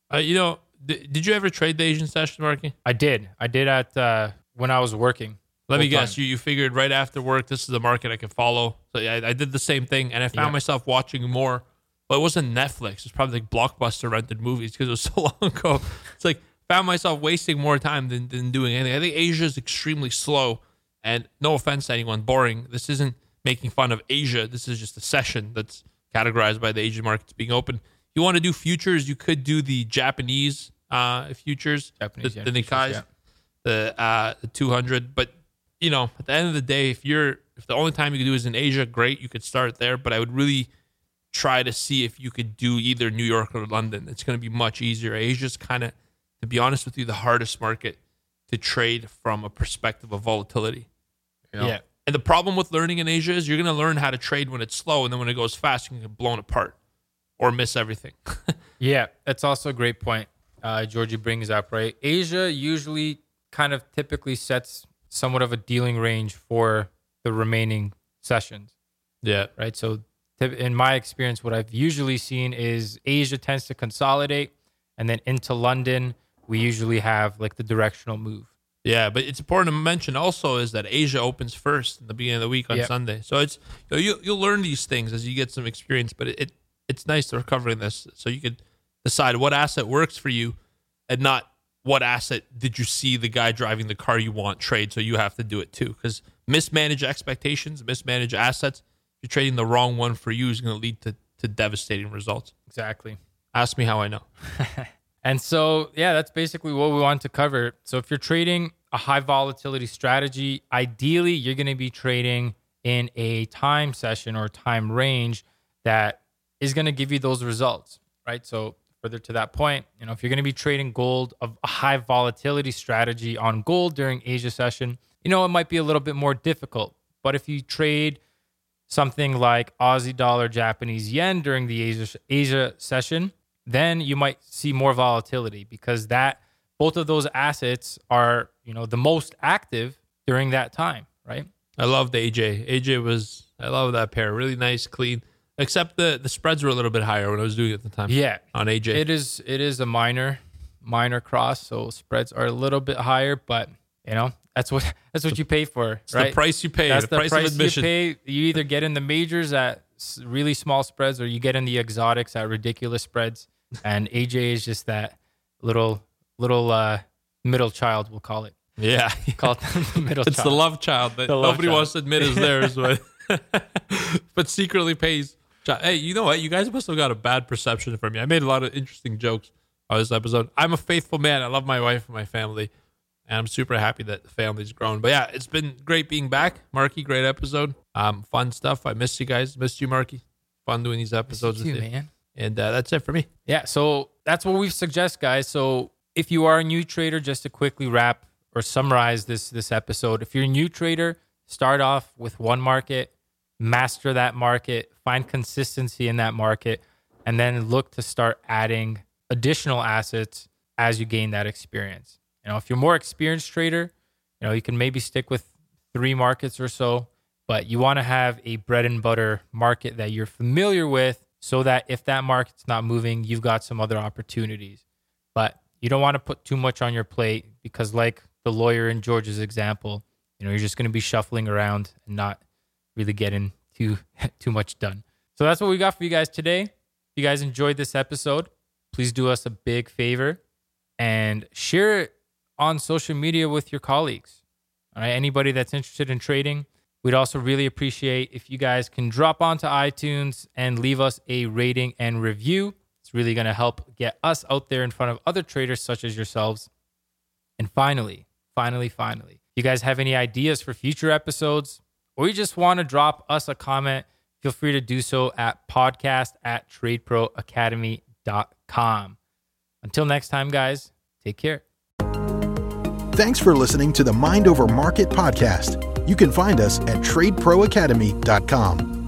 Did you ever trade the Asian session, Marky? I did at when I was working. Let me guess. You figured right after work, this is the market I can follow. So I did the same thing, and I found myself watching more. But it wasn't Netflix. It was probably like Blockbuster rented movies because it was so long ago. It's like found myself wasting more time than doing anything. I think Asia is extremely slow, and no offense to anyone, boring. This isn't making fun of Asia. This is just a session that's categorized by the Asian markets being open. If you want to do futures, you could do the Japanese futures, the Nikkei, the 200. But at the end of the day, if the only time you can do is in Asia, great, you could start there. But I would really try to see if you could do either New York or London. It's going to be much easier. Asia's kind of, to be honest with you, the hardest market to trade from a perspective of volatility. Yeah. And the problem with learning in Asia is you're going to learn how to trade when it's slow, and then when it goes fast, you can get blown apart or miss everything. Yeah, that's also a great point Georgie brings up, right? Asia usually kind of typically sets somewhat of a dealing range for the remaining sessions. Yeah. Right? So in my experience, what I've usually seen is Asia tends to consolidate, and then into London, we usually have like the directional move. Yeah, but it's important to mention also is that Asia opens first in the beginning of the week on Sunday. So it's you'll learn these things as you get some experience, but it's nice that we're covering this so you could decide what asset works for you and not what asset did you see the guy driving the car you want trade, so you have to do it too. Because mismanaged expectations, mismanaged assets, you're trading the wrong one for you is going to lead to devastating results. Exactly. Ask me how I know. And so, yeah, that's basically what we want to cover. So if you're trading a high volatility strategy, ideally you're going to be trading in a time session or time range that is going to give you those results, right? So further to that point, if you're going to be trading gold of a high volatility strategy on gold during Asia session, it might be a little bit more difficult. But if you trade something like Aussie dollar, Japanese yen during the Asia session, then you might see more volatility because both of those assets are, the most active during that time, right? I loved AJ. I love that pair. Really nice, clean. Except the spreads were a little bit higher when I was doing it at the time. Yeah. On AJ. It is a minor cross, so spreads are a little bit higher, but that's what you pay for, it's right? The price you pay. That's the price of admission. you pay. You either get in the majors at really small spreads or you get in the exotics at ridiculous spreads. And AJ is just that little middle child, we'll call it. Yeah. Call it the middle it's child. the love child that nobody wants to admit is theirs, but secretly pays. Hey, you know what? You guys must have got a bad perception from me. I made a lot of interesting jokes on this episode. I'm a faithful man. I love my wife and my family. And I'm super happy that the family's grown. But yeah, it's been great being back. Marky, great episode. Fun stuff. I missed you guys. Missed you, Marky. Fun doing these episodes with you. Man. And that's it for me. Yeah, so that's what we suggest, guys. So if you are a new trader, just to quickly wrap or summarize this episode, if you're a new trader, start off with one market, master that market, find consistency in that market, and then look to start adding additional assets as you gain that experience. If you're a more experienced trader, you can maybe stick with 3 markets or so, but you want to have a bread and butter market that you're familiar with so that if that market's not moving, you've got some other opportunities. But you don't want to put too much on your plate because like the lawyer in George's example, you're just going to be shuffling around and not really getting too much done. So that's what we got for you guys today. If you guys enjoyed this episode, please do us a big favor and share it on social media with your colleagues. All right, anybody that's interested in trading. We'd also really appreciate if you guys can drop onto iTunes and leave us a rating and review. It's really going to help get us out there in front of other traders such as yourselves. And finally, if you guys have any ideas for future episodes or you just want to drop us a comment, feel free to do so at podcast@tradeproacademy.com. Until next time, guys, take care. Thanks for listening to the Mind Over Market podcast. You can find us at tradeproacademy.com.